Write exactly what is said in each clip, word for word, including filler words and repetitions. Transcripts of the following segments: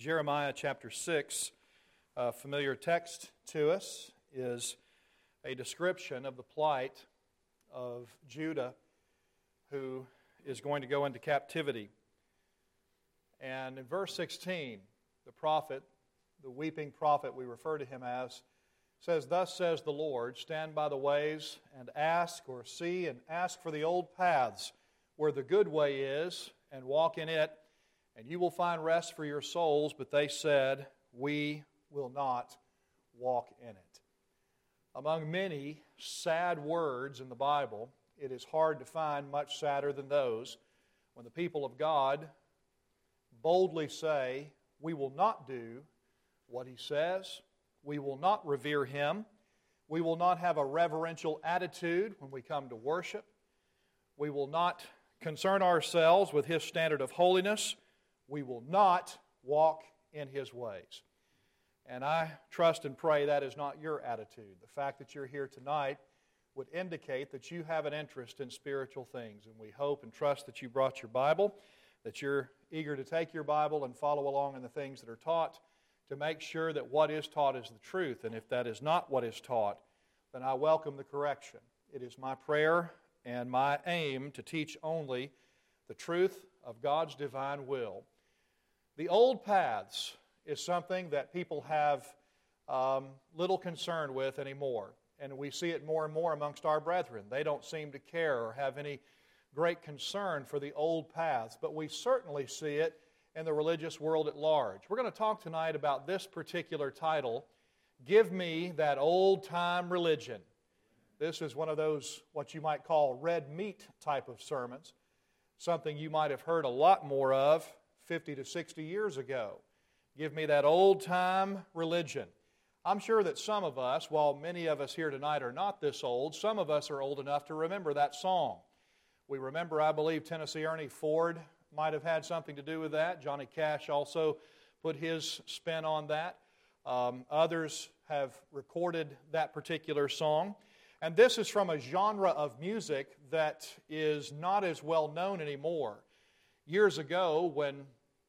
Jeremiah chapter six, a familiar text to us, is a description of the plight of Judah, who is going to go into captivity. And in verse sixteen, the prophet, the weeping prophet we refer to him as, says, "Thus says the Lord, stand by the ways and ask or see and ask for the old paths where the good way is and walk in it, and you will find rest for your souls." But they said, "We will not walk in it." Among many sad words in the Bible, it is hard to find much sadder than those when the people of God boldly say, "We will not do what He says. We will not revere Him. We will not have a reverential attitude when we come to worship. We will not concern ourselves with His standard of holiness. We will not walk in His ways." And I trust and pray that is not your attitude. The fact that you're here tonight would indicate that you have an interest in spiritual things. And we hope and trust that you brought your Bible, that you're eager to take your Bible and follow along in the things that are taught, to make sure that what is taught is the truth. And if that is not what is taught, then I welcome the correction. It is my prayer and my aim to teach only the truth of God's divine will. The old paths is something that people have um, little concern with anymore. And we see it more and more amongst our brethren. They don't seem to care or have any great concern for the old paths. But we certainly see it in the religious world at large. We're going to talk tonight about this particular title, "Give Me That Old-Time Religion." This is one of those, what you might call, red meat type of sermons, something you might have heard a lot more of fifty to sixty years ago. Give me that old-time religion. I'm sure that some of us, while many of us here tonight are not this old, some of us are old enough to remember that song. We remember, I believe, Tennessee Ernie Ford might have had something to do with that. Johnny Cash also put his spin on that. Um, others have recorded that particular song. And this is from a genre of music that is not as well known anymore. Years ago, when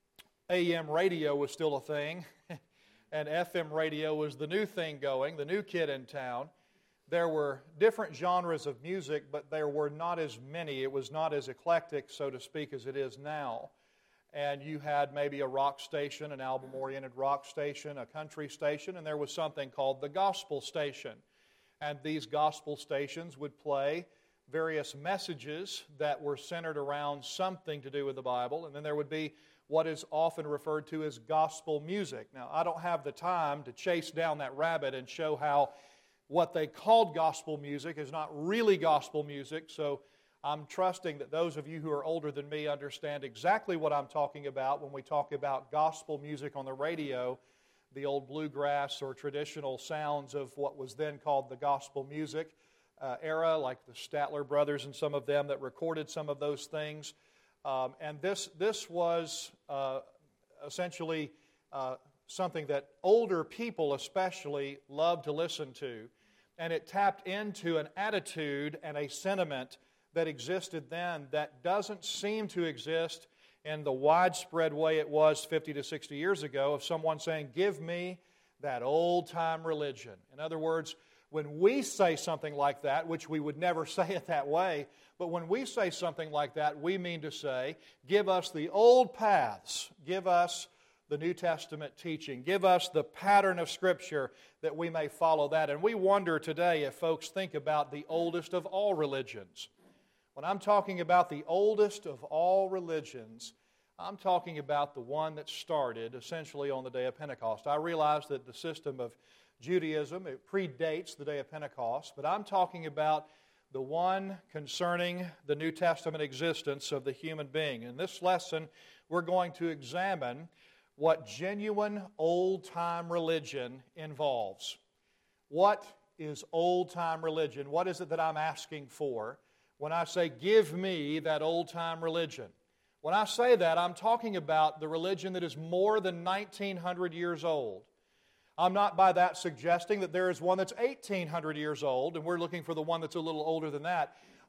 A M radio was still a thing, and F M radio was the new thing going, the new kid in town, there were different genres of music, but there were not as many. It was not as eclectic, so to speak, as it is now. And you had maybe a rock station, an album-oriented rock station, a country station, and there was something called the gospel station. And these gospel stations would play various messages that were centered around something to do with the Bible, and then there would be what is often referred to as gospel music. Now, I don't have the time to chase down that rabbit and show how what they called gospel music is not really gospel music, so I'm trusting that those of you who are older than me understand exactly what I'm talking about when we talk about gospel music on the radio, the old bluegrass or traditional sounds of what was then called the gospel music uh, era, like the Statler brothers and some of them that recorded some of those things. Um, and this this was uh, essentially uh, something that older people especially loved to listen to. And it tapped into an attitude and a sentiment that existed then that doesn't seem to exist in the widespread way it was fifty to sixty years ago, of someone saying, "Give me that old-time religion." In other words, when we say something like that, which we would never say it that way, but when we say something like that, we mean to say, give us the old paths, give us the New Testament teaching, give us the pattern of Scripture that we may follow that. And we wonder today if folks think about the oldest of all religions. When I'm talking about the oldest of all religions, I'm talking about the one that started essentially on the day of Pentecost. I realize that the system of Judaism, it predates the day of Pentecost, but I'm talking about the one concerning the New Testament existence of the human being. In this lesson, we're going to examine what genuine old-time religion involves. What is old-time religion? What is it that I'm asking for when I say, "Give me that old-time religion"? When I say that, I'm talking about the religion that is more than nineteen hundred years old. I'm not by that suggesting that there is one that's eighteen hundred years old, and we're looking for the one that's a little older than that.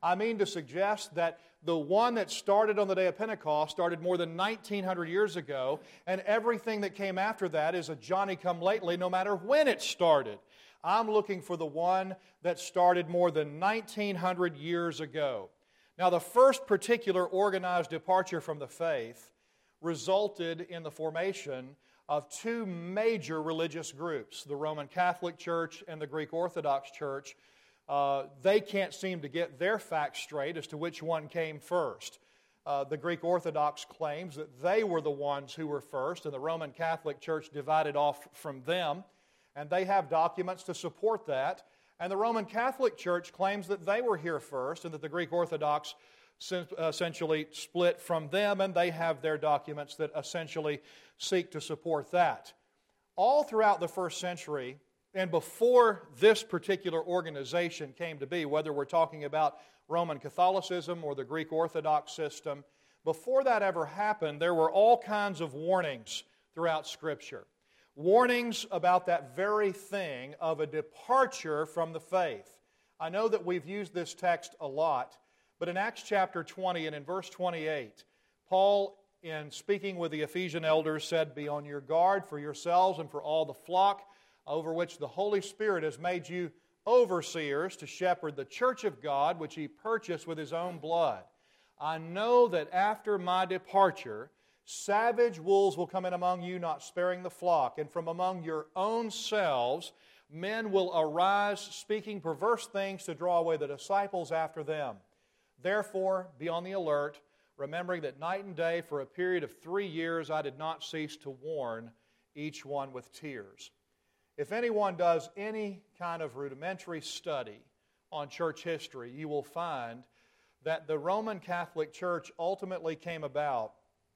I mean to suggest that the one that started on the day of Pentecost started more than nineteen hundred years ago, and everything that came after that is a Johnny-come-lately no matter when it started. I'm looking for the one that started more than nineteen hundred years ago. Now, the first particular organized departure from the faith resulted in the formation of two major religious groups, the Roman Catholic Church and the Greek Orthodox Church. Uh, they can't seem to get their facts straight as to which one came first. Uh, the Greek Orthodox claims that they were the ones who were first, and the Roman Catholic Church divided off from them, and they have documents to support that. And the Roman Catholic Church claims that they were here first, and that the Greek Orthodox essentially split from them, and they have their documents that essentially seek to support that. All throughout the first century, and before this particular organization came to be, whether we're talking about Roman Catholicism or the Greek Orthodox system, before that ever happened, there were all kinds of warnings throughout Scripture. Warnings about that very thing of a departure from the faith. I know that we've used this text a lot, but in Acts chapter twenty and in verse twenty-eight, Paul, in speaking with the Ephesian elders, said, "Be on your guard for yourselves and for all the flock over which the Holy Spirit has made you overseers to shepherd the church of God, which He purchased with His own blood. I know that after my departure, savage wolves will come in among you, not sparing the flock, and from among your own selves men will arise, speaking perverse things to draw away the disciples after them. Therefore, be on the alert, remembering that night and day for a period of three years I did not cease to warn each one with tears." If anyone does any kind of rudimentary study on church history, you will find that the Roman Catholic Church ultimately came about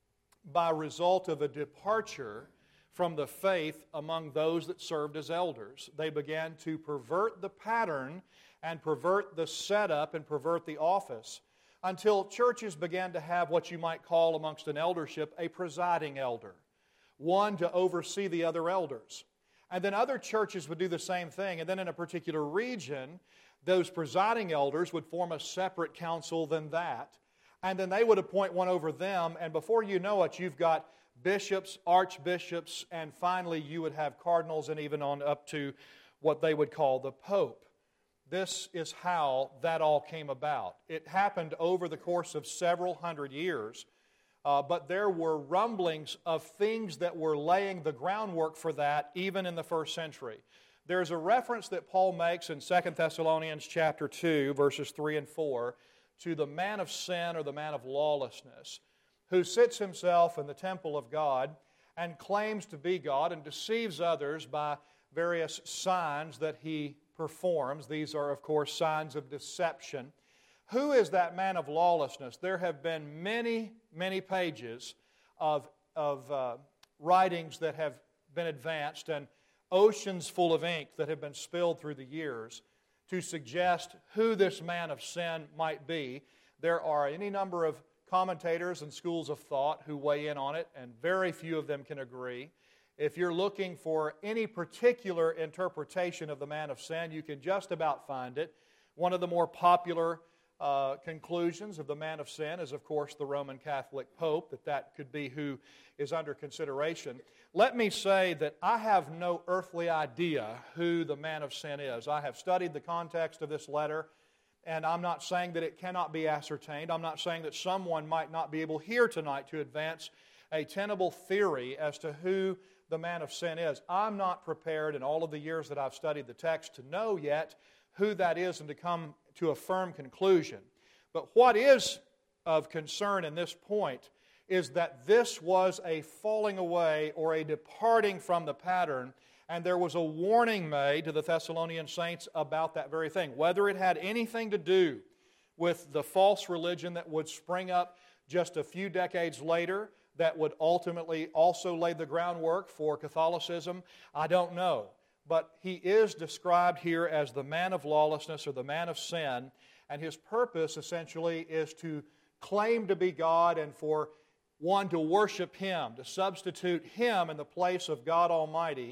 by result of a departure from the faith among those that served as elders. They began to pervert the pattern and pervert the setup and pervert the office until churches began to have what you might call amongst an eldership a presiding elder, one to oversee the other elders. And then other churches would do the same thing. And then in a particular region, those presiding elders would form a separate council than that. And then they would appoint one over them. And before you know it, you've got bishops, archbishops, and finally you would have cardinals and even on up to what they would call the Pope. This is how that all came about. It happened over the course of several hundred years. Uh, but there were rumblings of things that were laying the groundwork for that even in the first century. There's a reference that Paul makes in Second Thessalonians chapter two, verses three and four, to the man of sin or the man of lawlessness, who sits himself in the temple of God and claims to be God and deceives others by various signs that he performs. These are, of course, signs of deception. Who is that man of lawlessness? There have been many, many pages of, of uh, writings that have been advanced and oceans full of ink that have been spilled through the years to suggest who this man of sin might be. There are any number of commentators and schools of thought who weigh in on it, and very few of them can agree. If you're looking for any particular interpretation of the man of sin, you can just about find it. One of the more popular Uh, conclusions of the man of sin is, of course, the Roman Catholic Pope, that that could be who is under consideration. Let me say that I have no earthly idea who the man of sin is. I have studied the context of this letter, and I'm not saying that it cannot be ascertained. I'm not saying that someone might not be able here tonight to advance a tenable theory as to who the man of sin is. I'm not prepared in all of the years that I've studied the text to know yet who that is and to come to a firm conclusion. But what is of concern in this point is that this was a falling away or a departing from the pattern, and there was a warning made to the Thessalonian saints about that very thing. Whether it had anything to do with the false religion that would spring up just a few decades later that would ultimately also lay the groundwork for Catholicism, I don't know. But he is described here as the man of lawlessness or the man of sin, and his purpose essentially is to claim to be God and for one to worship Him, to substitute Him in the place of God Almighty,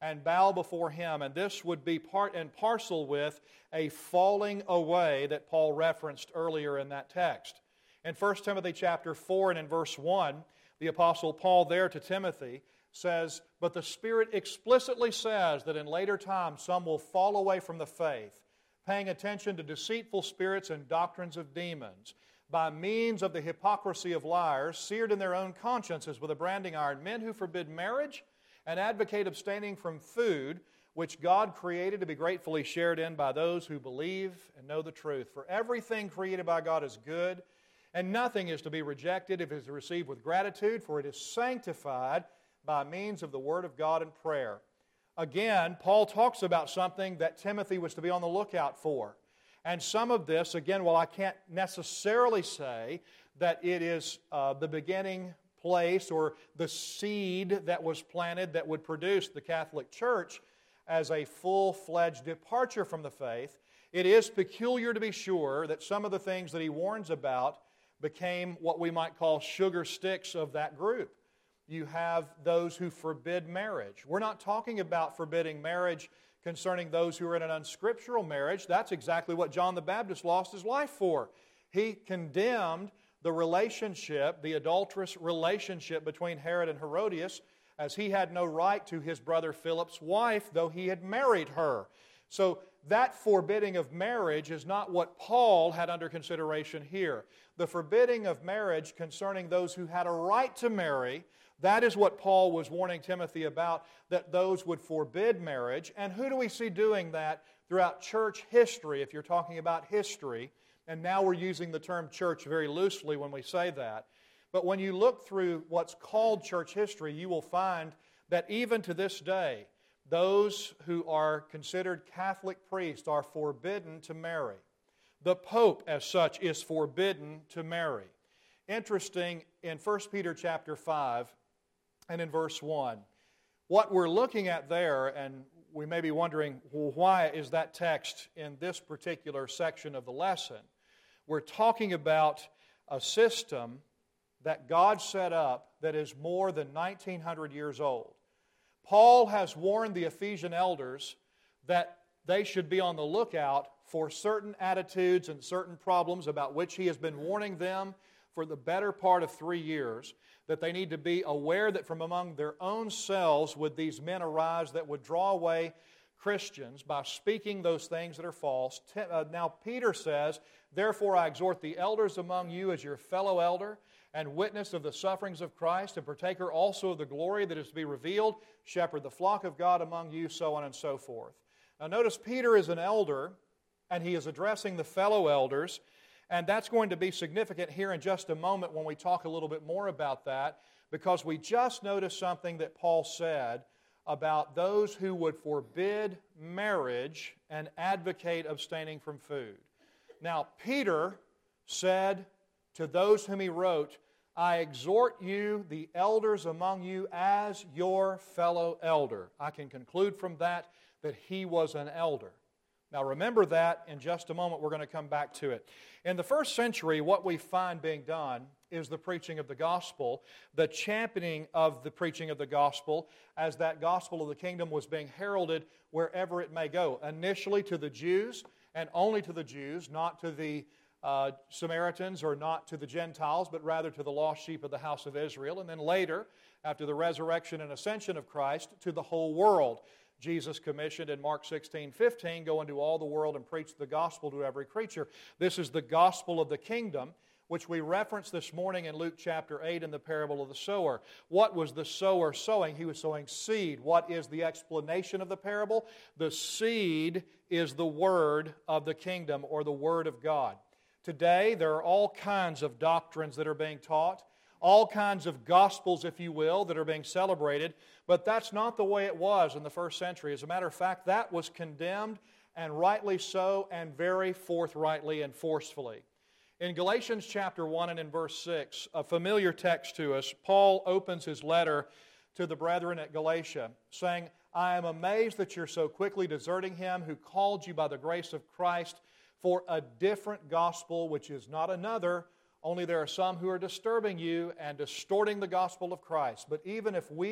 and bow before Him. And this would be part and parcel with a falling away that Paul referenced earlier in that text. In First Timothy chapter four and in verse one, the Apostle Paul there to Timothy says, "But the Spirit explicitly says that in later times some will fall away from the faith, paying attention to deceitful spirits and doctrines of demons, by means of the hypocrisy of liars, seared in their own consciences with a branding iron, men who forbid marriage and advocate abstaining from food, which God created to be gratefully shared in by those who believe and know the truth. For everything created by God is good, and nothing is to be rejected if it is received with gratitude, for it is sanctified by means of the Word of God and prayer." Again, Paul talks about something that Timothy was to be on the lookout for. And some of this, again, while I can't necessarily say that it is uh, the beginning place or the seed that was planted that would produce the Catholic Church as a full-fledged departure from the faith, it is peculiar to be sure that some of the things that he warns about became what we might call sugar sticks of that group. You have those who forbid marriage. We're not talking about forbidding marriage concerning those who are in an unscriptural marriage. That's exactly what John the Baptist lost his life for. He condemned the relationship, the adulterous relationship between Herod and Herodias, as he had no right to his brother Philip's wife, though he had married her. So that forbidding of marriage is not what Paul had under consideration here. The forbidding of marriage concerning those who had a right to marry, that is what Paul was warning Timothy about, that those would forbid marriage. And who do we see doing that throughout church history, if you're talking about history? And now we're using the term church very loosely when we say that. But when you look through what's called church history, you will find that even to this day, those who are considered Catholic priests are forbidden to marry. The Pope, as such, is forbidden to marry. Interesting, in First Peter chapter five and in verse one, what we're looking at there, and we may be wondering, well, why is that text in this particular section of the lesson? We're talking about a system that God set up that is more than nineteen hundred years old. Paul has warned the Ephesian elders that they should be on the lookout for certain attitudes and certain problems about which he has been warning them for the better part of three years, that they need to be aware that from among their own selves would these men arise that would draw away Christians by speaking those things that are false. Now Peter says, "Therefore I exhort the elders among you as your fellow elder, and witness of the sufferings of Christ, and partaker also of the glory that is to be revealed, shepherd the flock of God among you," so on and so forth. Now notice Peter is an elder, and he is addressing the fellow elders, and that's going to be significant here in just a moment when we talk a little bit more about that, because we just noticed something that Paul said about those who would forbid marriage and advocate abstaining from food. Now, Peter said to those whom he wrote, "I exhort you, the elders among you, as your fellow elder." I can conclude from that that he was an elder. Now remember that in just a moment. We're going to come back to it. In the first century, what we find being done is the preaching of the gospel, the championing of the preaching of the gospel, as that gospel of the kingdom was being heralded wherever it may go. Initially to the Jews, and only to the Jews, not to the uh, Samaritans or not to the Gentiles, but rather to the lost sheep of the house of Israel. And then later, after the resurrection and ascension of Christ, to the whole world. Jesus commissioned in Mark sixteen fifteen, "Go into all the world and preach the gospel to every creature." This is the gospel of the kingdom, which we referenced this morning in Luke chapter eight in the parable of the sower. What was the sower sowing? He was sowing seed. What is the explanation of the parable? The seed is the word of the kingdom, or the word of God. Today, there are all kinds of doctrines that are being taught, all kinds of gospels, if you will, that are being celebrated, but that's not the way it was in the first century. As a matter of fact, that was condemned, and rightly so, and very forthrightly and forcefully. In Galatians chapter one and in verse six, a familiar text to us, Paul opens his letter to the brethren at Galatia, saying, "I am amazed that you're so quickly deserting him who called you by the grace of Christ for a different gospel, which is not another, only there are some who are disturbing you and distorting the gospel of Christ. But even if we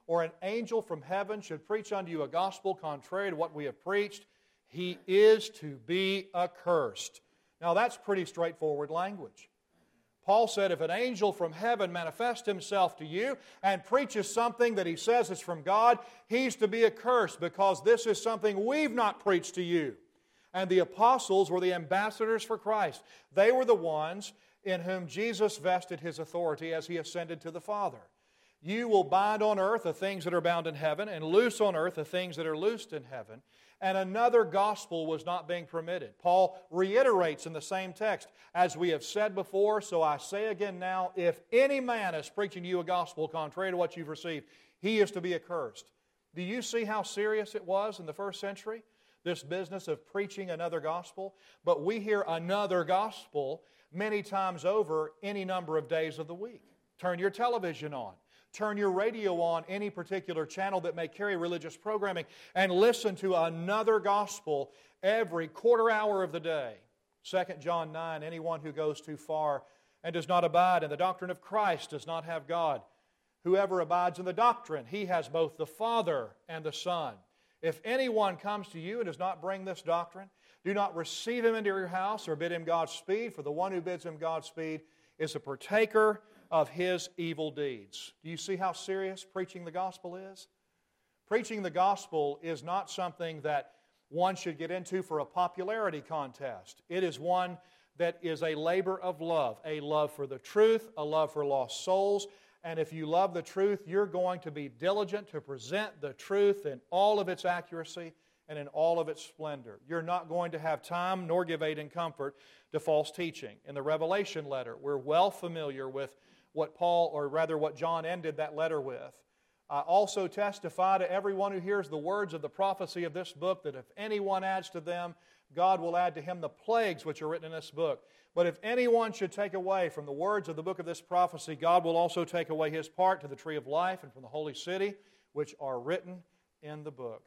or an angel from heaven should preach unto you a gospel contrary to what we have preached, he is to be accursed. Now that's pretty straightforward language. Paul said if an angel from heaven manifests himself to you and preaches something that he says is from God, he's to be accursed because this is something we've not preached to you. And the apostles were the ambassadors for Christ. They were the ones in whom Jesus vested His authority as He ascended to the Father. You will bind on earth the things that are bound in heaven, and loose on earth the things that are loosed in heaven. And another gospel was not being permitted. Paul reiterates in the same text, as we have said before, so I say again now, if any man is preaching to you a gospel contrary to what you've received, he is to be accursed. Do you see how serious it was in the first century, this business of preaching another gospel? But we hear another gospel many times over any number of days of the week. Turn your television on. Turn your radio on, any particular channel that may carry religious programming, and listen to another gospel every quarter hour of the day. Second John nine, anyone who goes too far and does not abide in the doctrine of Christ does not have God. Whoever abides in the doctrine, he has both the Father and the Son. If anyone comes to you and does not bring this doctrine, do not receive him into your house or bid him Godspeed, for the one who bids him Godspeed is a partaker of his evil deeds. Do you see how serious preaching the gospel is? Preaching the gospel is not something that one should get into for a popularity contest. It is one that is a labor of love, a love for the truth, a love for lost souls. And if you love the truth, you're going to be diligent to present the truth in all of its accuracy and in all of its splendor. You're not going to have time nor give aid and comfort to false teaching. In the Revelation letter, we're well familiar with what Paul, or rather what John ended that letter with. I also testify to everyone who hears the words of the prophecy of this book that if anyone adds to them, God will add to him the plagues which are written in this book. But if anyone should take away from the words of the book of this prophecy, God will also take away his part to the tree of life and from the holy city, which are written in the book.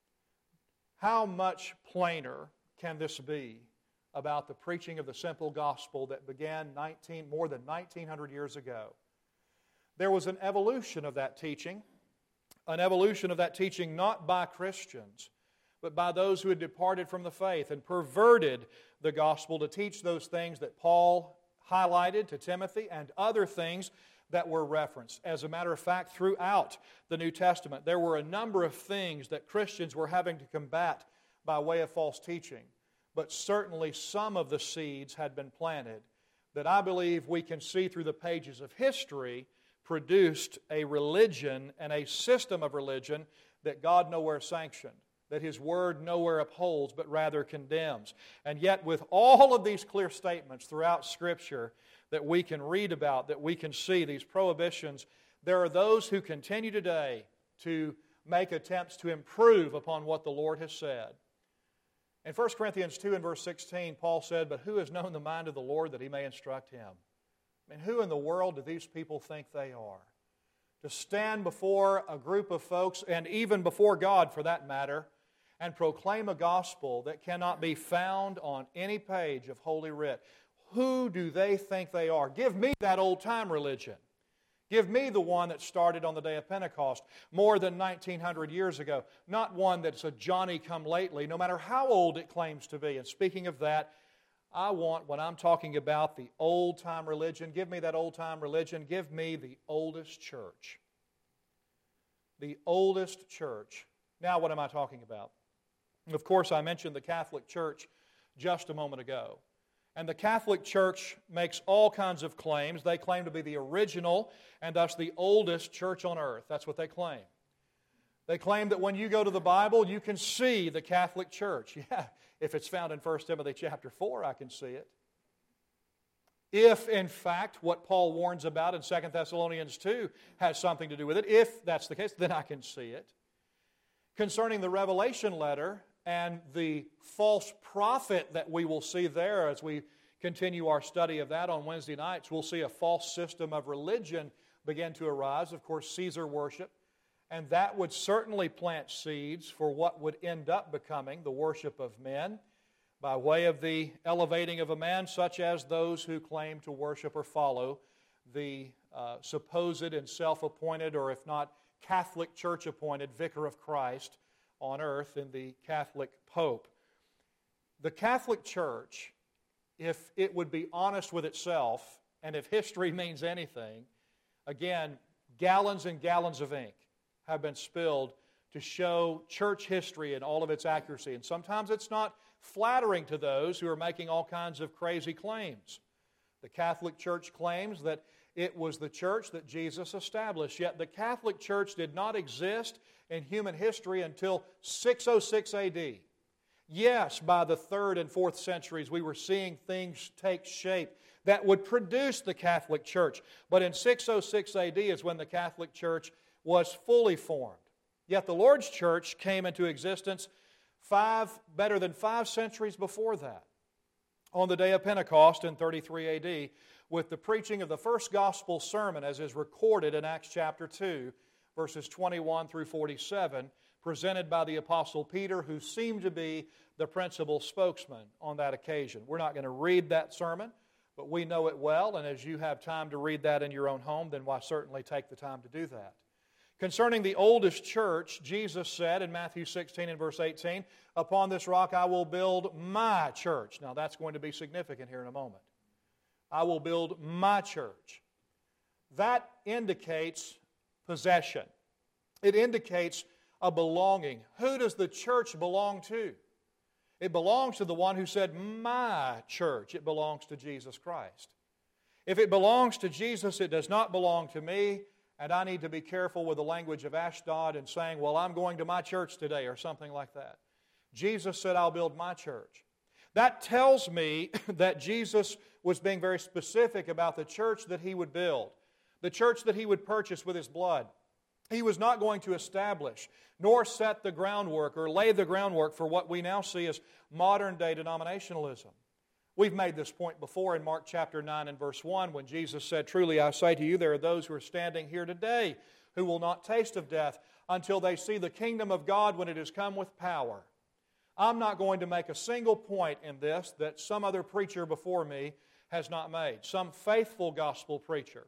How much plainer can this be about the preaching of the simple gospel that began nineteen, more than nineteen hundred years ago? There was an evolution of that teaching, an evolution of that teaching not by Christians, but by those who had departed from the faith and perverted the gospel to teach those things that Paul highlighted to Timothy and other things that were referenced. As a matter of fact, throughout the New Testament, there were a number of things that Christians were having to combat by way of false teaching. But certainly some of the seeds had been planted that I believe we can see through the pages of history produced a religion and a system of religion that God nowhere sanctioned, that His Word nowhere upholds, but rather condemns. And yet with all of these clear statements throughout Scripture that we can read about, that we can see, these prohibitions, there are those who continue today to make attempts to improve upon what the Lord has said. In First Corinthians two and verse sixteen, Paul said, "But who has known the mind of the Lord that He may instruct him?" I mean, who in the world do these people think they are? To stand before a group of folks, and even before God for that matter, and proclaim a gospel that cannot be found on any page of Holy Writ. Who do they think they are? Give me that old-time religion. Give me the one that started on the day of Pentecost more than nineteen hundred years ago. Not one that's a Johnny-come-lately, no matter how old it claims to be. And speaking of that, I want, when I'm talking about the old-time religion, give me that old-time religion, give me the oldest church. The oldest church. Now, what am I talking about? Of course, I mentioned the Catholic Church just a moment ago. And the Catholic Church makes all kinds of claims. They claim to be the original and thus the oldest church on earth. That's what they claim. They claim that when you go to the Bible, you can see the Catholic Church. Yeah, if it's found in First Timothy chapter four, I can see it. If, in fact, what Paul warns about in Second Thessalonians two has something to do with it, if that's the case, then I can see it. Concerning the Revelation letter and the false prophet that we will see there as we continue our study of that on Wednesday nights, we'll see a false system of religion begin to arise, of course, Caesar worship, and that would certainly plant seeds for what would end up becoming the worship of men by way of the elevating of a man, such as those who claim to worship or follow the uh, supposed and self-appointed, or if not Catholic Church-appointed Vicar of Christ on earth in the Catholic Pope. The Catholic Church, if it would be honest with itself, and if history means anything, again, gallons and gallons of ink have been spilled to show church history in all of its accuracy. And sometimes it's not flattering to those who are making all kinds of crazy claims. The Catholic Church claims that it was the church that Jesus established, yet the Catholic Church did not exist in human history until six oh six A D. Yes, by the third and fourth centuries, we were seeing things take shape that would produce the Catholic Church. But in six oh six A D is when the Catholic Church was fully formed. Yet the Lord's Church came into existence five, better than five centuries before that, on the day of Pentecost in thirty-three A D, with the preaching of the first gospel sermon, as is recorded in Acts chapter two, verses twenty-one through forty-seven, presented by the Apostle Peter, who seemed to be the principal spokesman on that occasion. We're not going to read that sermon, but we know it well, and as you have time to read that in your own home, then why certainly take the time to do that. Concerning the oldest church, Jesus said in Matthew sixteen and verse eighteen, "Upon this rock I will build my church." Now that's going to be significant here in a moment. I will build my church. That indicates possession. It indicates a belonging. Who does the church belong to? It belongs to the one who said, "My church." It belongs to Jesus Christ. If it belongs to Jesus, it does not belong to me, and I need to be careful with the language of Ashdod and saying, "Well, I'm going to my church today," or something like that. Jesus said, "I'll build my church." That tells me that Jesus was being very specific about the church that He would build, the church that He would purchase with His blood. He was not going to establish, nor set the groundwork or lay the groundwork for what we now see as modern-day denominationalism. We've made this point before in Mark chapter nine and verse one, when Jesus said, "Truly I say to you, there are those who are standing here today who will not taste of death until they see the kingdom of God when it has come with power." I'm not going to make a single point in this that some other preacher before me has not made, some faithful gospel preacher.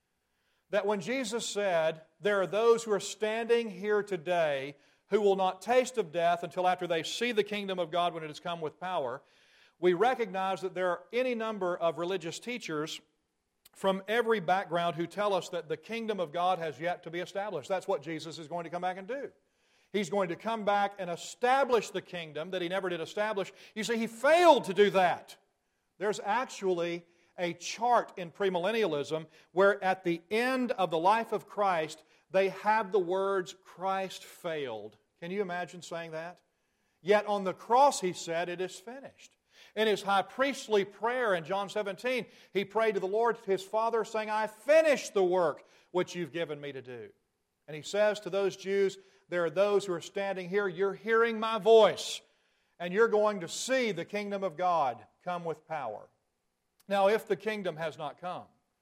That when Jesus said, there are those who are standing here today who will not taste of death until after they see the kingdom of God when it has come with power, we recognize that there are any number of religious teachers from every background who tell us that the kingdom of God has yet to be established. That's what Jesus is going to come back and do. He's going to come back and establish the kingdom that He never did establish. You see, He failed to do that. There's actually a chart in premillennialism where at the end of the life of Christ, they have the words, "Christ failed." Can you imagine saying that? Yet on the cross He said, "It is finished." In His high priestly prayer in John seventeen, He prayed to the Lord, His Father, saying, "I finished the work which You've given Me to do." And He says to those Jews, there are those who are standing here, you're hearing My voice, and you're going to see the kingdom of God come with power. Now, if the kingdom has not come,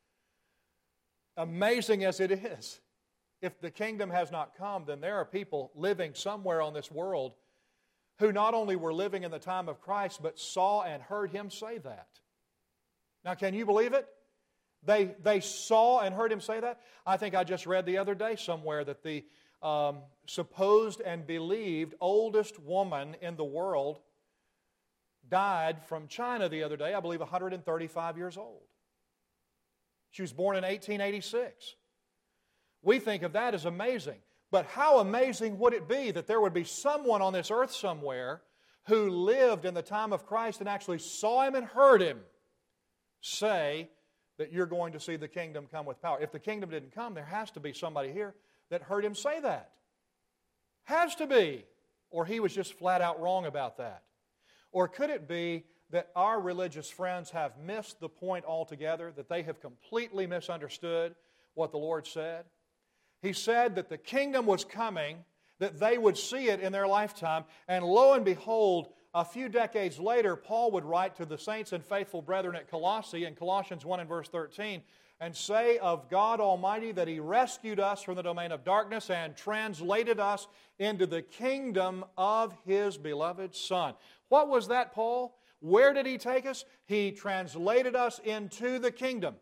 amazing as it is, if the kingdom has not come, then there are people living somewhere on this world who not only were living in the time of Christ, but saw and heard Him say that. Now, can you believe it? They, they saw and heard Him say that? I think I just read the other day somewhere that the um, supposed and believed oldest woman in the world died from China the other day, I believe one hundred thirty-five years old. She was born in eighteen eighty-six. We think of that as amazing. But how amazing would it be that there would be someone on this earth somewhere who lived in the time of Christ and actually saw Him and heard Him say that you're going to see the kingdom come with power. If the kingdom didn't come, there has to be somebody here that heard Him say that. Has to be. Or He was just flat out wrong about that. Or could it be that our religious friends have missed the point altogether, that they have completely misunderstood what the Lord said? He said that the kingdom was coming, that they would see it in their lifetime, and lo and behold, a few decades later, Paul would write to the saints and faithful brethren at Colossae in Colossians one and verse thirteen, and say of God Almighty that He rescued us from the domain of darkness and translated us into the kingdom of His beloved Son. What was that, Paul? Where did He take us? He translated us into the kingdom.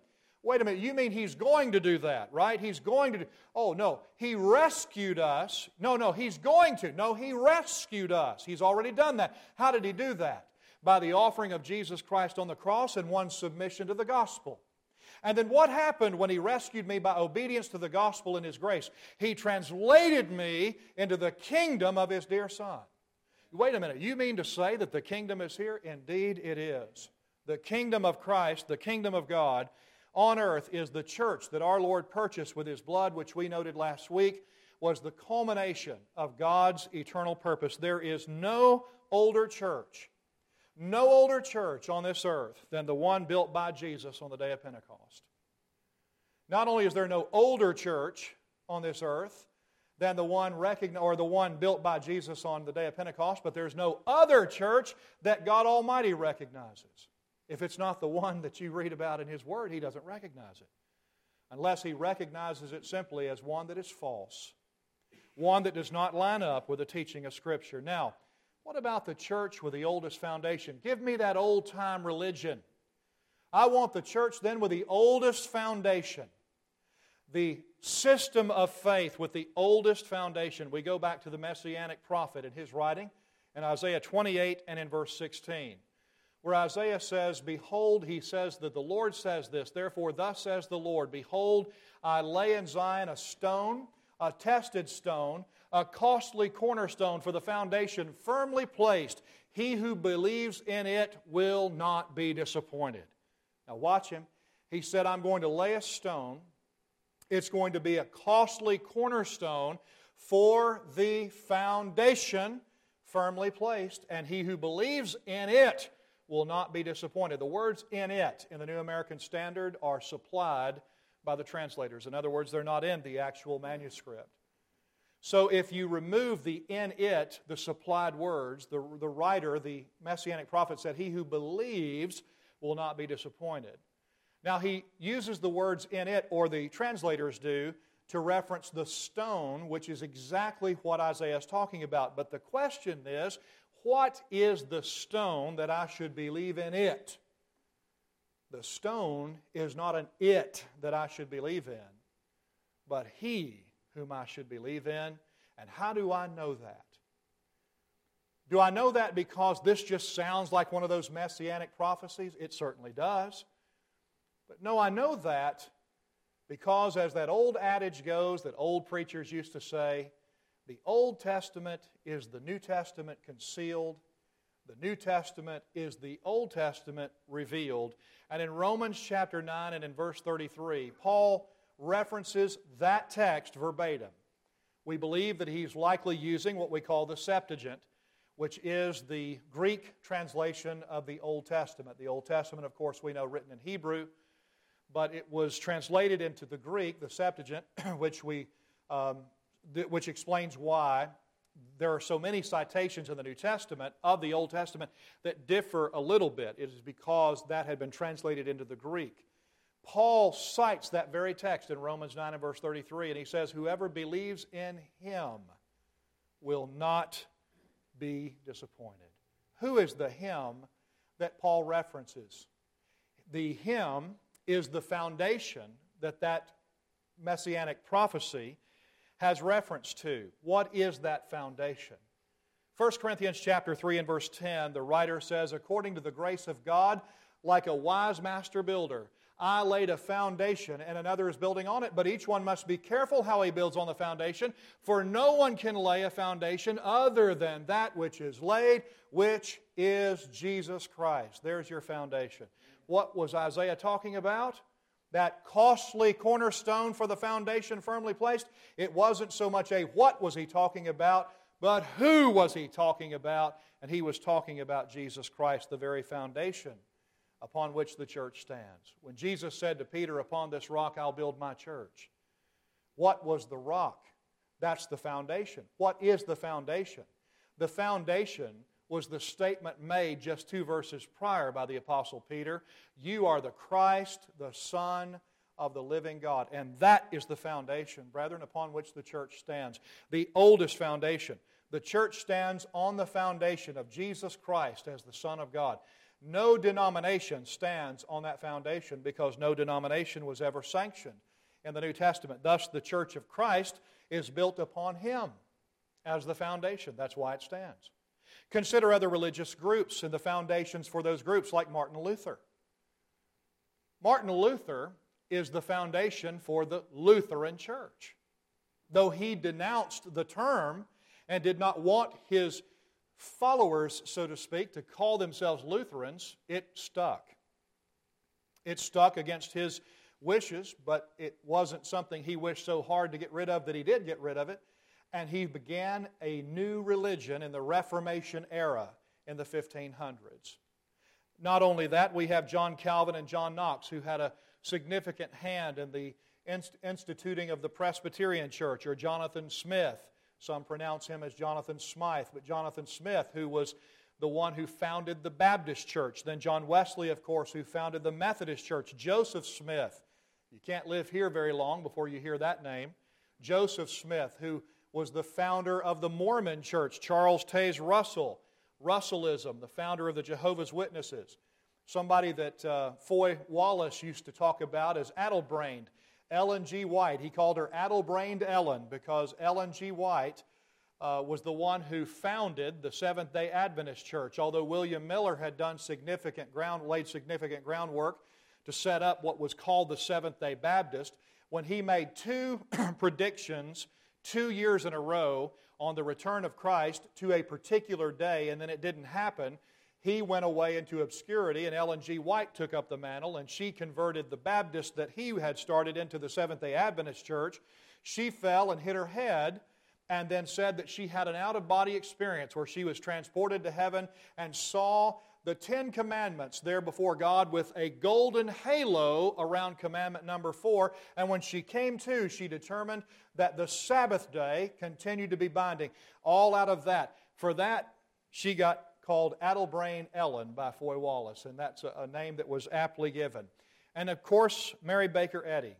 Wait a minute, you mean He's going to do that, right? He's going to do... Oh, no, He rescued us. No, no, He's going to. No, He rescued us. He's already done that. How did He do that? By the offering of Jesus Christ on the cross and one's submission to the gospel. And then what happened when He rescued me by obedience to the gospel and His grace? He translated me into the kingdom of His dear Son. Wait a minute, you mean to say that the kingdom is here? Indeed it is. The kingdom of Christ, the kingdom of God, on earth is the church that our Lord purchased with His blood, which we noted last week, was the culmination of God's eternal purpose. There is no older church, no older church on this earth than the one built by Jesus on the day of Pentecost. Not only is there no older church on this earth than the one recogn- or the one built by Jesus on the day of Pentecost, but there's no other church that God Almighty recognizes. If it's not the one that you read about in His Word, He doesn't recognize it. Unless He recognizes it simply as one that is false. One that does not line up with the teaching of Scripture. Now, what about the church with the oldest foundation? Give me that old-time religion. I want the church then with the oldest foundation. The system of faith with the oldest foundation. We go back to the Messianic prophet in his writing in Isaiah twenty-eight and in verse sixteen. Where Isaiah says, behold, he says that the Lord says this, therefore thus says the Lord, behold, I lay in Zion a stone, a tested stone, a costly cornerstone for the foundation, firmly placed. He who believes in it will not be disappointed. Now watch him. He said, I'm going to lay a stone. It's going to be a costly cornerstone for the foundation, firmly placed, and he who believes in it will not be disappointed. The words in it in the New American Standard are supplied by the translators. In other words, they're not in the actual manuscript. So if you remove the in it, the supplied words, the, the writer, the Messianic prophet said, he who believes will not be disappointed. Now he uses the words in it, or the translators do, to reference the stone, which is exactly what Isaiah is talking about. But the question is, what is the stone that I should believe in it? The stone is not an it that I should believe in, but He whom I should believe in. And how do I know that? Do I know that because this just sounds like one of those messianic prophecies? It certainly does. But no, I know that because, as that old adage goes that old preachers used to say, the Old Testament is the New Testament concealed. The New Testament is the Old Testament revealed. And in Romans chapter nine and in verse thirty-three, Paul references that text verbatim. We believe that he's likely using what we call the Septuagint, which is the Greek translation of the Old Testament. The Old Testament, of course, we know written in Hebrew, but it was translated into the Greek, the Septuagint, which we... Um, which explains why there are so many citations in the New Testament of the Old Testament that differ a little bit. It is because that had been translated into the Greek. Paul cites that very text in Romans nine and verse thirty-three, and he says, whoever believes in Him will not be disappointed. Who is the Him that Paul references? The Him is the foundation that that messianic prophecy has reference to. What is that foundation? First Corinthians chapter three and verse ten, the writer says, according to the grace of God, like a wise master builder, I laid a foundation and another is building on it, but each one must be careful how he builds on the foundation, for no one can lay a foundation other than that which is laid, which is Jesus Christ. There's your foundation. What was Isaiah talking about? That costly cornerstone for the foundation firmly placed, it wasn't so much a what was he talking about, but who was he talking about? And he was talking about Jesus Christ, the very foundation upon which the church stands. When Jesus said to Peter, upon this rock I'll build my church, what was the rock? That's the foundation. What is the foundation? The foundation was the statement made just two verses prior by the Apostle Peter. You are the Christ, the Son of the living God. And that is the foundation, brethren, upon which the church stands. The oldest foundation. The church stands on the foundation of Jesus Christ as the Son of God. No denomination stands on that foundation because no denomination was ever sanctioned in the New Testament. Thus, the Church of Christ is built upon Him as the foundation. That's why it stands. Consider other religious groups and the foundations for those groups, like Martin Luther. Martin Luther is the foundation for the Lutheran Church. Though he denounced the term and did not want his followers, so to speak, to call themselves Lutherans, it stuck. It stuck against his wishes, but it wasn't something he wished so hard to get rid of that he did get rid of it. And he began a new religion in the Reformation era in the fifteen hundreds. Not only that, we have John Calvin and John Knox, who had a significant hand in the inst- instituting of the Presbyterian Church, or Jonathan Smith. Some pronounce him as Jonathan Smythe, but Jonathan Smith, who was the one who founded the Baptist Church. Then John Wesley, of course, who founded the Methodist Church. Joseph Smith. You can't live here very long before you hear that name. Joseph Smith, who was the founder of the Mormon Church. Charles Taze Russell, Russellism, the founder of the Jehovah's Witnesses. Somebody that uh, Foy Wallace used to talk about as addle-brained. Ellen G. White. He called her addle-brained Ellen because Ellen G. White uh, was the one who founded the Seventh-day Adventist Church. Although William Miller had done significant ground, laid significant groundwork to set up what was called the Seventh-day Baptist, when he made two predictions two years in a row on the return of Christ to a particular day, and then it didn't happen, he went away into obscurity, and Ellen G. White took up the mantle, and she converted the Baptists that he had started into the Seventh-day Adventist Church. She fell and hit her head, and then said that she had an out-of-body experience where she was transported to heaven and saw the Ten Commandments there before God with a golden halo around commandment number four. And when she came to, she determined that the Sabbath day continued to be binding. All out of that. For that, she got called Addle-brained Ellen by Foy Wallace, and that's a, a name that was aptly given. And of course, Mary Baker Eddy.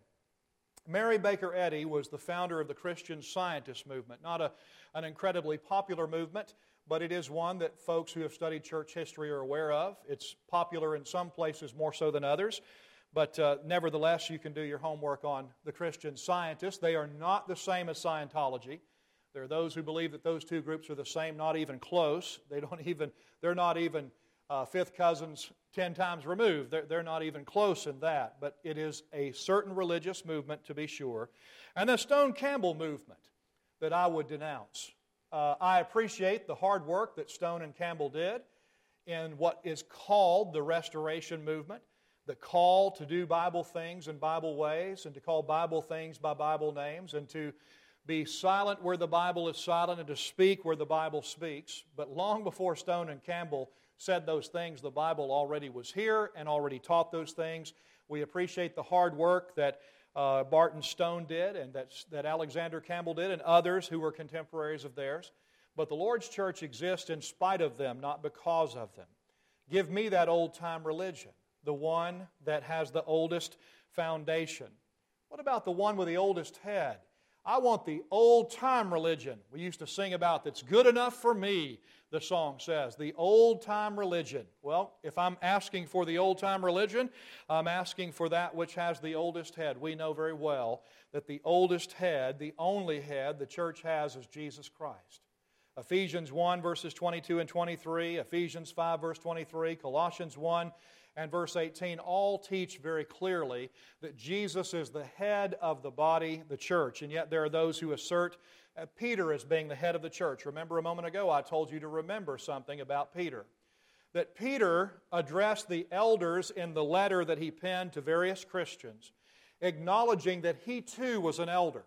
Mary Baker Eddy was the founder of the Christian Scientist movement. Not a, an incredibly popular movement, but it is one that folks who have studied church history are aware of. It's popular in some places more so than others, but uh, nevertheless, you can do your homework on the Christian Scientists. They are not the same as Scientology. There are those who believe that those two groups are the same, not even close. They don't even, they're not even uh, fifth cousins ten times removed. They're, they're not even close in that, but it is a certain religious movement to be sure. And the Stone Campbell movement that I would denounce. Uh, I appreciate the hard work that Stone and Campbell did in what is called the Restoration Movement, the call to do Bible things in Bible ways and to call Bible things by Bible names and to be silent where the Bible is silent and to speak where the Bible speaks. But long before Stone and Campbell said those things, the Bible already was here and already taught those things. We appreciate the hard work that Uh, Barton Stone did and that, that Alexander Campbell did and others who were contemporaries of theirs. But the Lord's church exists in spite of them, not because of them. Give me that old-time religion, the one that has the oldest foundation. What about the one with the oldest head? I want the old-time religion we used to sing about that's good enough for me, the song says. The old-time religion. Well, if I'm asking for the old-time religion, I'm asking for that which has the oldest head. We know very well that the oldest head, the only head the church has is Jesus Christ. Ephesians one, verses twenty-two and twenty-three, Ephesians five, verse twenty-three, Colossians one, and verse eighteen all teach very clearly that Jesus is the head of the body, the church. And yet there are those who assert uh, Peter as being the head of the church. Remember a moment ago I told you to remember something about Peter. That Peter addressed the elders in the letter that he penned to various Christians, acknowledging that he too was an elder.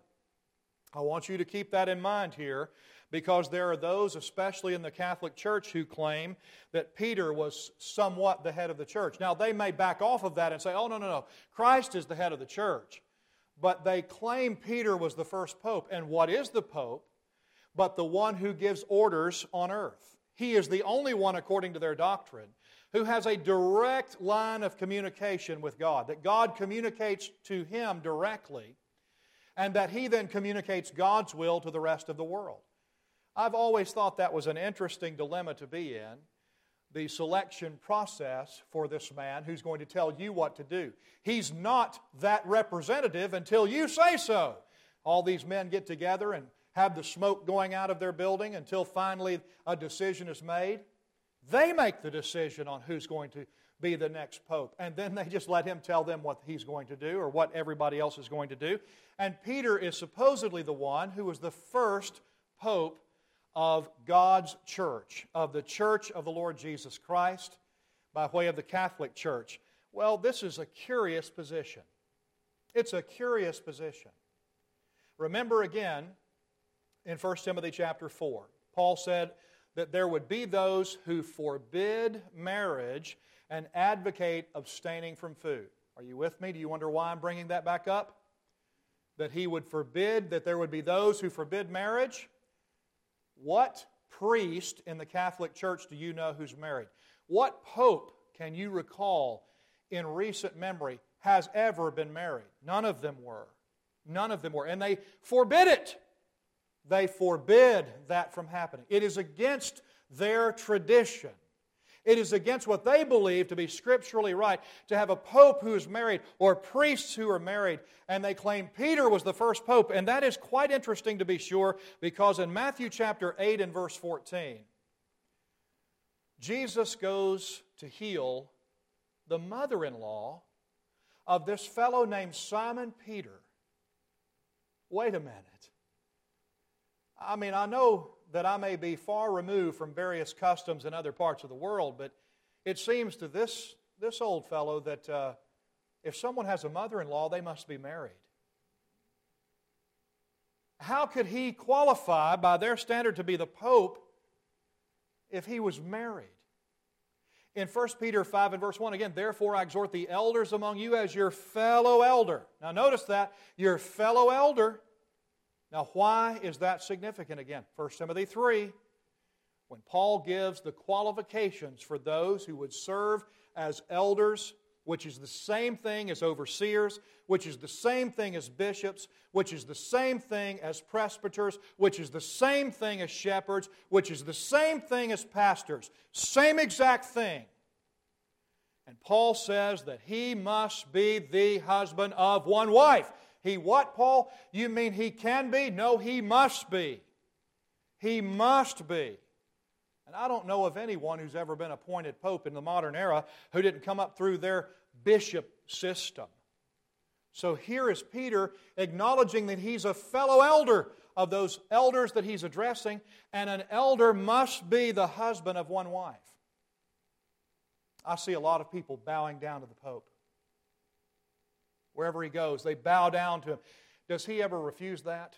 I want you to keep that in mind here, because there are those, especially in the Catholic Church, who claim that Peter was somewhat the head of the church. Now, they may back off of that and say, oh, no, no, no, Christ is the head of the church. But they claim Peter was the first pope. And what is the pope but the one who gives orders on earth? He is the only one, according to their doctrine, who has a direct line of communication with God, that God communicates to him directly, and that he then communicates God's will to the rest of the world. I've always thought that was an interesting dilemma to be in, the selection process for this man who's going to tell you what to do. He's not that representative until you say so. All these men get together and have the smoke going out of their building until finally a decision is made. They make the decision on who's going to be the next pope. And then they just let him tell them what he's going to do or what everybody else is going to do. And Peter is supposedly the one who was the first pope of God's church, of the church of the Lord Jesus Christ, by way of the Catholic Church. Well, this is a curious position. It's a curious position. Remember again, in First Timothy chapter four, Paul said that there would be those who forbid marriage and advocate abstaining from food. Are you with me? Do you wonder why I'm bringing that back up? That he would forbid, that there would be those who forbid marriage? What priest in the Catholic Church do you know who's married? What pope can you recall in recent memory has ever been married? None of them were. None of them were. And they forbid it. They forbid that from happening. It is against their tradition. It is against what they believe to be scripturally right to have a pope who is married or priests who are married. And they claim Peter was the first pope. And that is quite interesting to be sure, because in Matthew chapter eight and verse fourteen, Jesus goes to heal the mother-in-law of this fellow named Simon Peter. Wait a minute. I mean, I know that I may be far removed from various customs in other parts of the world, but it seems to this, this old fellow that uh, if someone has a mother-in-law, they must be married. How could he qualify by their standard to be the Pope if he was married? In First Peter five and verse one, again, therefore I exhort the elders among you as your fellow elder. Now notice that, your fellow elder. Now, why is that significant again? First Timothy three, when Paul gives the qualifications for those who would serve as elders, which is the same thing as overseers, which is the same thing as bishops, which is the same thing as presbyters, which is the same thing as shepherds, which is the same thing as pastors. Same exact thing. And Paul says that he must be the husband of one wife. He what, Paul? You mean he can be? No, he must be. He must be. And I don't know of anyone who's ever been appointed pope in the modern era who didn't come up through their bishop system. So here is Peter acknowledging that he's a fellow elder of those elders that he's addressing, and an elder must be the husband of one wife. I see a lot of people bowing down to the Pope. Wherever he goes, they bow down to him. Does he ever refuse that?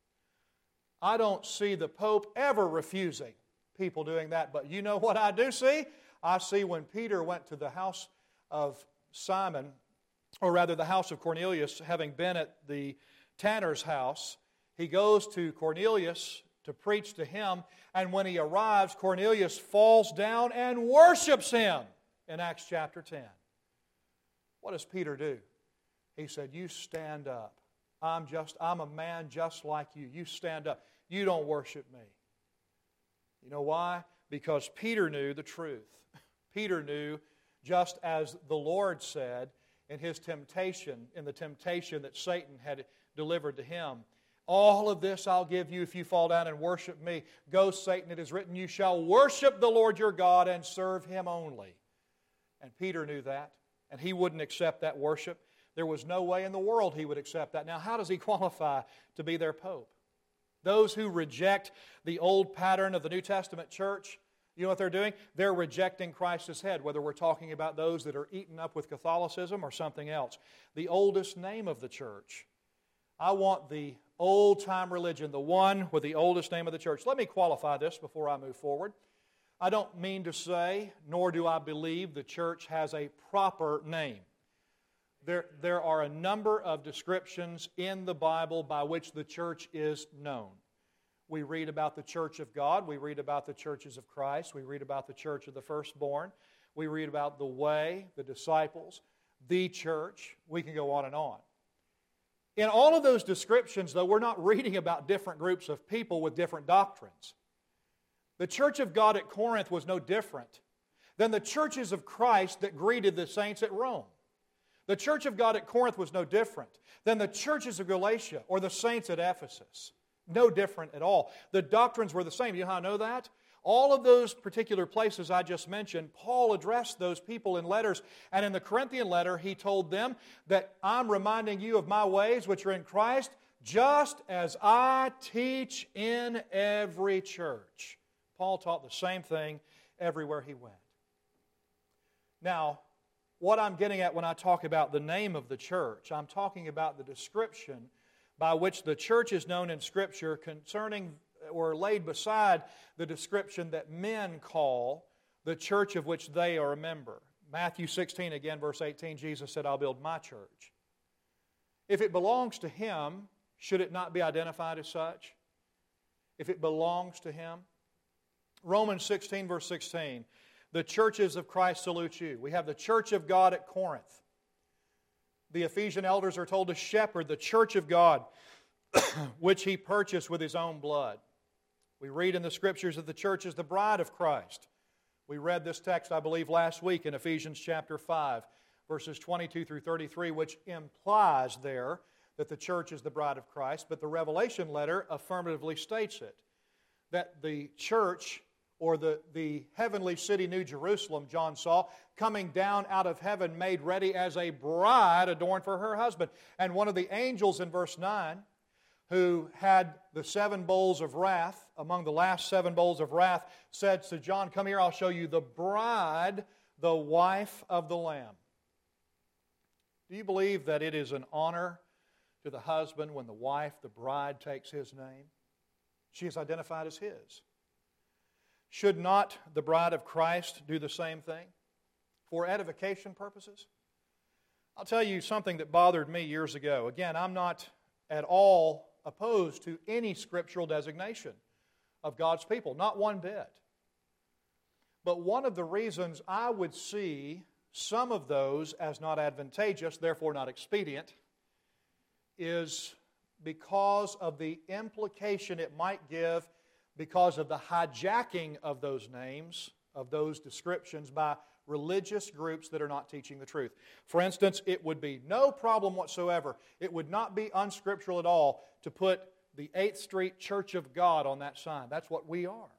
I don't see the Pope ever refusing people doing that. But you know what I do see? I see when Peter went to the house of Simon, or rather the house of Cornelius, having been at the tanner's house, he goes to Cornelius to preach to him, and when he arrives, Cornelius falls down and worships him in Acts chapter ten. What does Peter do? He said, you stand up. I'm just, I'm a man just like you. You stand up. You don't worship me. You know why? Because Peter knew the truth. Peter knew, just as the Lord said in his temptation, in the temptation that Satan had delivered to him, all of this I'll give you if you fall down and worship me. Go, Satan, it is written, you shall worship the Lord your God and serve Him only. And Peter knew that, and he wouldn't accept that worship. There was no way in the world he would accept that. Now, how does he qualify to be their pope? Those who reject the old pattern of the New Testament church, you know what they're doing? They're rejecting Christ's head, whether we're talking about those that are eaten up with Catholicism or something else. The oldest name of the church. I want the old-time religion, the one with the oldest name of the church. Let me qualify this before I move forward. I don't mean to say, nor do I believe the church has a proper name. There, there are a number of descriptions in the Bible by which the church is known. We read about the church of God. We read about the churches of Christ. We read about the church of the firstborn. We read about the way, the disciples, the church. We can go on and on. In all of those descriptions, though, we're not reading about different groups of people with different doctrines. The church of God at Corinth was no different. than the churches of Christ that greeted the saints at Rome. The church of God at Corinth was no different than the churches of Galatia or the saints at Ephesus. No different at all. The doctrines were the same. You know how I know that? All of those particular places I just mentioned, Paul addressed those people in letters. And in the Corinthian letter, he told them that I'm reminding you of my ways which are in Christ, just as I teach in every church. Paul taught the same thing everywhere he went. Now, what I'm getting at when I talk about the name of the church, I'm talking about the description by which the church is known in Scripture concerning or laid beside the description that men call the church of which they are a member. Matthew sixteen, again, verse eighteen, Jesus said, I'll build my church. If it belongs to Him, should it not be identified as such? If it belongs to Him? Romans sixteen, verse sixteen, the churches of Christ salute you. We have the church of God at Corinth. The Ephesian elders are told to shepherd the church of God, which He purchased with His own blood. We read in the Scriptures that the church is the bride of Christ. We read this text, I believe, last week in Ephesians chapter five, verses twenty-two through thirty-three, which implies there that the church is the bride of Christ, but the Revelation letter affirmatively states it, that the church, or the, the heavenly city, New Jerusalem, John saw, coming down out of heaven, made ready as a bride adorned for her husband. And one of the angels in verse nine, who had the seven bowls of wrath, among the last seven bowls of wrath, said to John, come here, I'll show you the bride, the wife of the Lamb. Do you believe that it is an honor to the husband when the wife, the bride, takes his name? She is identified as his. Should not the bride of Christ do the same thing for edification purposes? I'll tell you something that bothered me years ago. Again, I'm not at all opposed to any scriptural designation of God's people, not one bit. But one of the reasons I would see some of those as not advantageous, therefore not expedient, is because of the implication it might give because of the hijacking of those names, of those descriptions by religious groups that are not teaching the truth. For instance, it would be no problem whatsoever, it would not be unscriptural at all to put the eighth Street Church of God on that sign. That's what we are.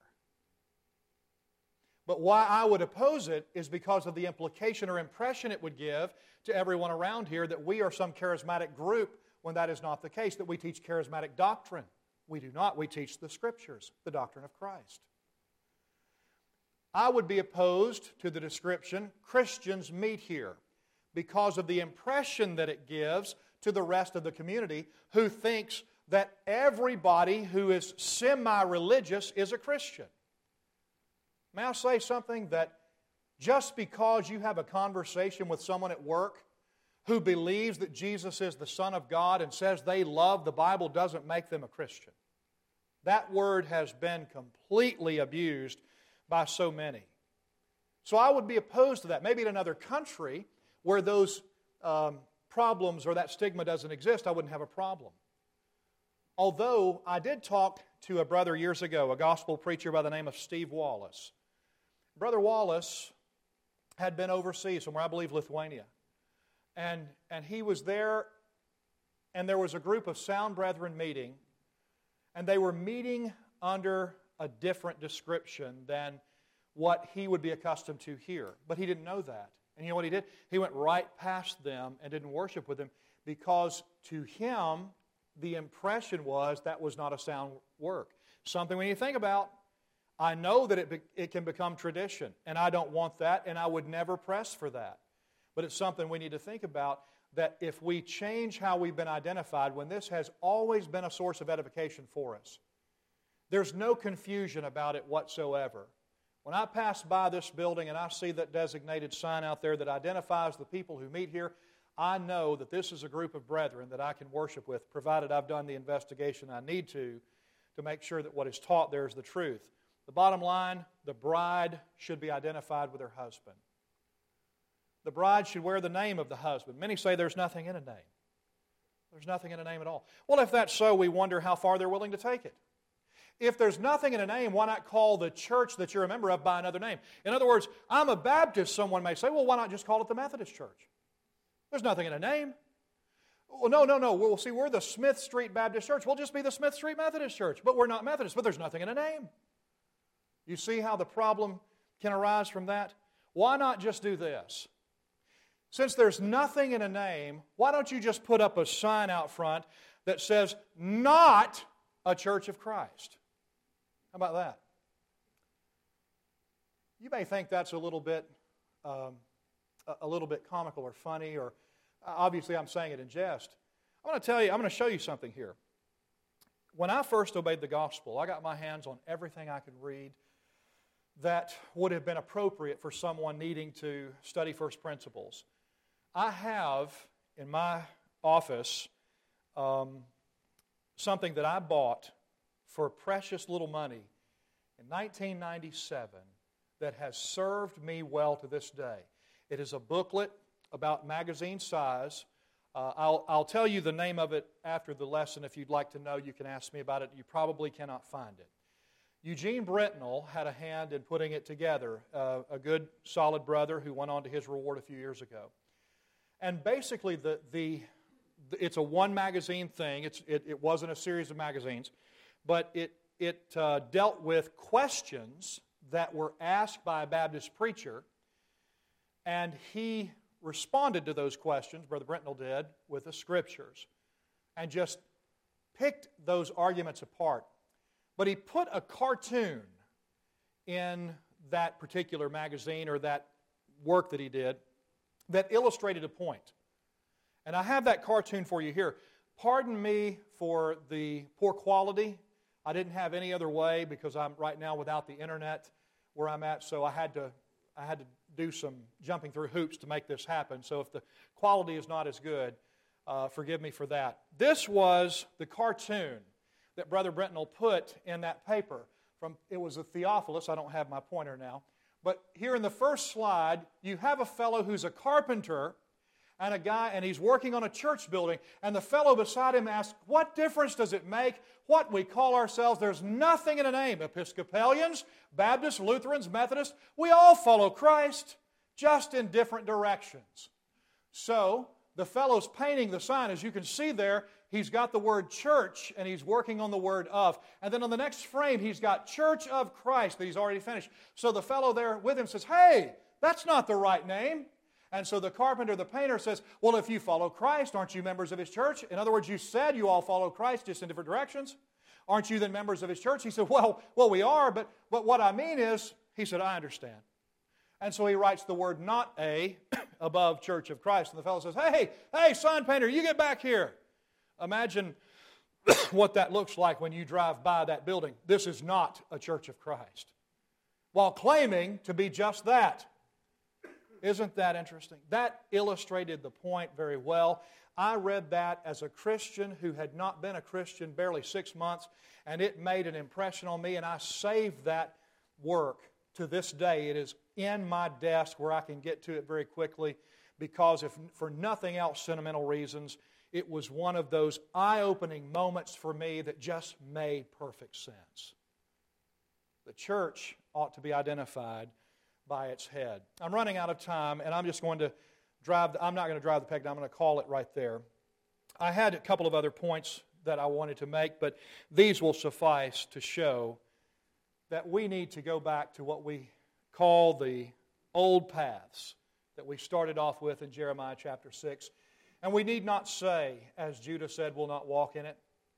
But why I would oppose it is because of the implication or impression it would give to everyone around here that we are some charismatic group when that is not the case, that we teach charismatic doctrine. We do not. We teach the Scriptures, the doctrine of Christ. I would be opposed to the description, Christians meet here, because of the impression that it gives to the rest of the community who thinks that everybody who is semi-religious is a Christian. May I say something? That just because you have a conversation with someone at work who believes that Jesus is the Son of God and says they love the Bible doesn't make them a Christian. That word has been completely abused by so many. So I would be opposed to that. Maybe in another country where those um, problems or that stigma doesn't exist, I wouldn't have a problem. Although I did talk to a brother years ago, a gospel preacher by the name of Steve Wallace. Brother Wallace had been overseas, somewhere I believe Lithuania. And, and he was there, and there was a group of sound brethren meeting, and they were meeting under a different description than what he would be accustomed to here. But he didn't know that. And you know what he did? He went right past them and didn't worship with them because to him, the impression was that was not a sound work. Something we need to think about. I know that it, be, it can become tradition, and I don't want that, and I would never press for that. But it's something we need to think about, that if we change how we've been identified, when this has always been a source of edification for us, there's no confusion about it whatsoever. When I pass by this building and I see that designated sign out there that identifies the people who meet here, I know that this is a group of brethren that I can worship with, provided I've done the investigation I need to, to make sure that what is taught there is the truth. The bottom line, the bride should be identified with her husband. The bride should wear the name of the husband. Many say there's nothing in a name. There's nothing in a name at all. Well, if that's so, we wonder how far they're willing to take it. If there's nothing in a name, why not call the church that you're a member of by another name? In other words, I'm a Baptist, someone may say, well, why not just call it the Methodist Church? There's nothing in a name. Well, no, no, no. Well, see, we're the Smith Street Baptist Church. We'll just be the Smith Street Methodist Church. But we're not Methodist, but there's nothing in a name. You see how the problem can arise from that? Why not just do this? Since there's nothing in a name, why don't you just put up a sign out front that says, not a Church of Christ? How about that? You may think that's a little bit, um, a little bit comical or funny, or obviously I'm saying it in jest. I'm going to tell you, I'm going to show you something here. When I first obeyed the gospel, I got my hands on everything I could read that would have been appropriate for someone needing to study first principles. I have in my office um, something that I bought for precious little money in nineteen ninety-seven that has served me well to this day. It is a booklet about magazine size. Uh, I'll, I'll tell you the name of it after the lesson. If you'd like to know, you can ask me about it. You probably cannot find it. Eugene Brentnell had a hand in putting it together, uh, a good, solid brother who went on to his reward a few years ago. And basically, the, the, the it's a one-magazine thing. It's, it, it wasn't a series of magazines, but it, it uh, dealt with questions that were asked by a Baptist preacher, and he responded to those questions, Brother Brentnell did, with the Scriptures, and just picked those arguments apart. But he put a cartoon in that particular magazine or that work that he did that illustrated a point. And I have that cartoon for you here. Pardon me for the poor quality. I didn't have any other way because I'm right now without the internet where I'm at, so I had to I had to do some jumping through hoops to make this happen. So if the quality is not as good, uh, forgive me for that. This was the cartoon that Brother Brentnell put in that paper. From it was a Theophilus. I don't have my pointer now. But here in the first slide, you have a fellow who's a carpenter and a guy, and he's working on a church building, and the fellow beside him asks, what difference does it make what we call ourselves? There's nothing in a name. Episcopalians, Baptists, Lutherans, Methodists, we all follow Christ, just in different directions. So, the fellow's painting the sign. As you can see there, he's got the word church, and he's working on the word of. And then on the next frame, he's got Church of Christ that he's already finished. So the fellow there with him says, hey, that's not the right name. And so the carpenter, the painter says, well, if you follow Christ, aren't you members of His church? In other words, you said you all follow Christ just in different directions. Aren't you then members of His church? He said, well, well, we are, but, but what I mean is, he said, I understand. And so he writes the word not a above Church of Christ. And the fellow says, hey, hey, sign painter, you get back here. Imagine what that looks like when you drive by that building. This is not a Church of Christ, while claiming to be just that. Isn't that interesting? That illustrated the point very well. I read that as a Christian who had not been a Christian barely six months, and it made an impression on me, and I saved that work to this day. It is in my desk where I can get to it very quickly because, if for nothing else, sentimental reasons, it was one of those eye-opening moments for me that just made perfect sense. The church ought to be identified by its head. I'm running out of time, and I'm just going to drive, the, I'm not going to drive the peg down, I'm going to call it right there. I had a couple of other points that I wanted to make, but these will suffice to show that we need to go back to what we call the old paths that we started off with in Jeremiah chapter six. And we need not say, as Judah said, we'll not walk in it.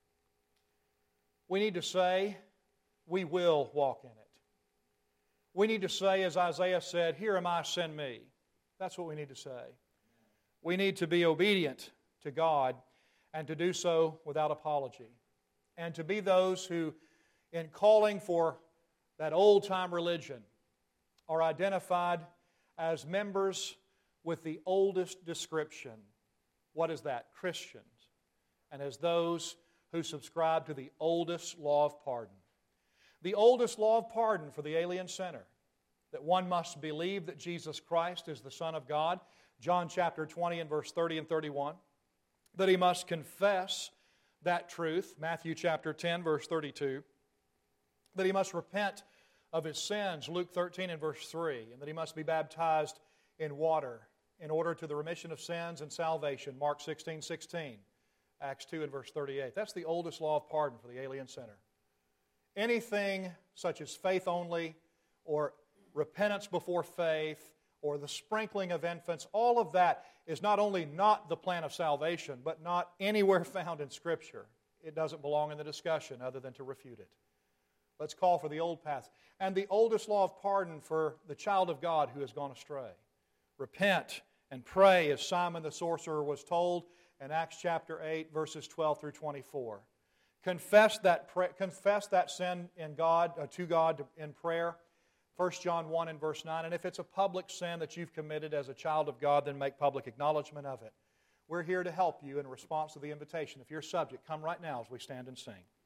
We need to say, we will walk in it. We need to say, as Isaiah said, here am I, send me. That's what we need to say. We need to be obedient to God and to do so without apology. And to be those who, in calling for that old-time religion, are identified as members with the oldest description. What is that? Christians. And as those who subscribe to the oldest law of pardon. The oldest law of pardon for the alien sinner, that one must believe that Jesus Christ is the Son of God, John chapter twenty and verse thirty and thirty-one, that he must confess that truth, Matthew chapter ten, verse thirty-two, that he must repent of his sins, Luke thirteen and verse three, and that he must be baptized in water in order to the remission of sins and salvation, Mark sixteen sixteen, Acts two and verse thirty-eight. That's the oldest law of pardon for the alien sinner. Anything such as faith only, or repentance before faith, or the sprinkling of infants, all of that is not only not the plan of salvation, but not anywhere found in Scripture. It doesn't belong in the discussion other than to refute it. Let's call for the old path. And the oldest law of pardon for the child of God who has gone astray. Repent and pray as Simon the sorcerer was told in Acts chapter eight, verses twelve through twenty-four. Confess that, confess that sin in God, uh, to God in prayer, First John one and verse nine. And if it's a public sin that you've committed as a child of God, then make public acknowledgement of it. We're here to help you in response to the invitation. If you're subject, come right now as we stand and sing.